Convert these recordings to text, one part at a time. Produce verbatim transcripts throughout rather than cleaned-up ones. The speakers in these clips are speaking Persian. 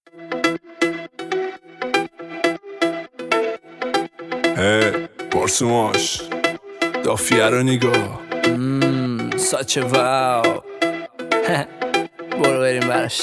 هی پارسوماش دافیه رو نگاه ساچه واو برو بریم براش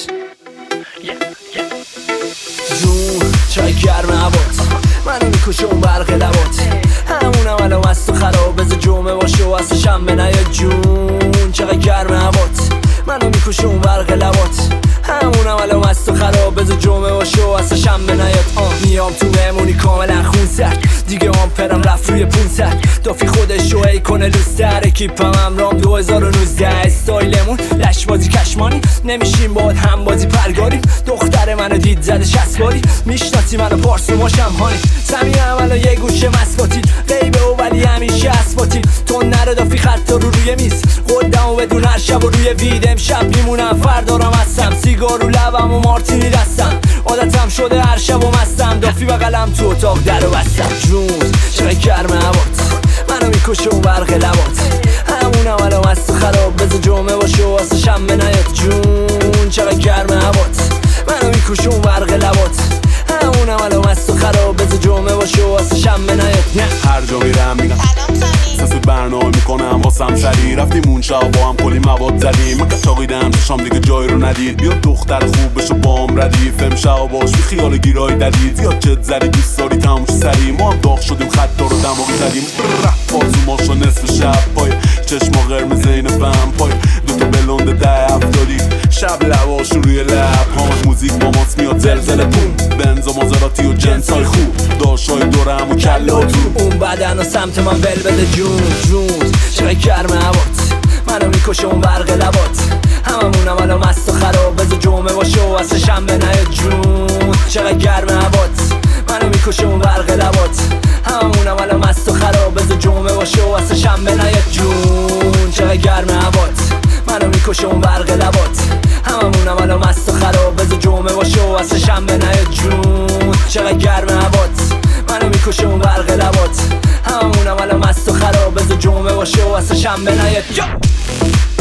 جون چای گرم هوات منو میکشه اون برق لبات همونم الان مست و خراب بذار جمعه باشه و اصلا شنبه نیاد جون چقدر گرم هوات منو میکشه اون برق لبات همونم الان مست و خراب بذار جمعه باشه و اصلا شنبه نیاد آه میام تو مهمونی کاملا خون سرد دیگه آمپرم رفت روی پونصد دافی خودش رو ای کنه لوستر اکیپم امرام دو هزار و نوزده استایلمون لشبازی کشمانی نمیشیم باید هم بازی پرگاریم دختر منو دید زده شست باری میشناسی منو پارسوماشم هانی سمیه هم الان یه گوشه مسباتی غیبه و ولی همیشه اسباتی تو نره دافی خط رو روی میز قدم و بدون هر شب و روی وید امشب میمونم فردارم هستم سیگار رو لبم و مارتینی دستم عادتم شده هر شب و مستم دافی بغلم تو اتاق در و بستم جون چقدر گرم هوات منو میکشه اون برق لبات همونم الان مست و خراب بذار جمعه باشه و واسه شنبه نیاد جون چقدر گرم هوات منو میکشه اون برق لبات همونم الان مست و خراب بذار جمعه باشه و واسه شنبه نیاد هر جا میرم میگم سسود برنامه میکنم واسم سری رفتیم اون شب با هم کلی مواد زدیم من کچاقیدم چشام دیگه جای رو ندید بیا دختر خوب بشو بام ردیف امشب باش بی خیال گیرای ددید زیاد جد زدی دوست داری تموم سری ما هم داغ شدیم خطا رو دماغی زدیم بازوماشو نصف شب پای چشما قرمز این ومپای دوتا بلند ده افتادی شب لباشون روی لب هاش موزیک با ماس میاد زلزله بوم بنز و مازراتی و جنس های خوب داشای دورم و کلا تو اون بدن و سمت من ول بده جون جون چقدر گرم هوات منو میکشه اون برق لبات هممونم الان مست و خراب بذار جمعه باشه و اصلا شنبه نیاد جون چقدر گرم هوات منو میکشه اون برق لبات هممونم الان مست و خراب بذار جمعه باشه و اصلا شنبه نیاد جون چقدر گرم هوات منو میکشه اون برق لبات هممونم الان مست و خراب بذار جمعه باشه و اصلا شنبه نیاد جون چقدر گرم هوات منو میکشه اون برق لبات هممونم الان مست و خراب بذار جمعه باشه و اصلا شنبه نیاد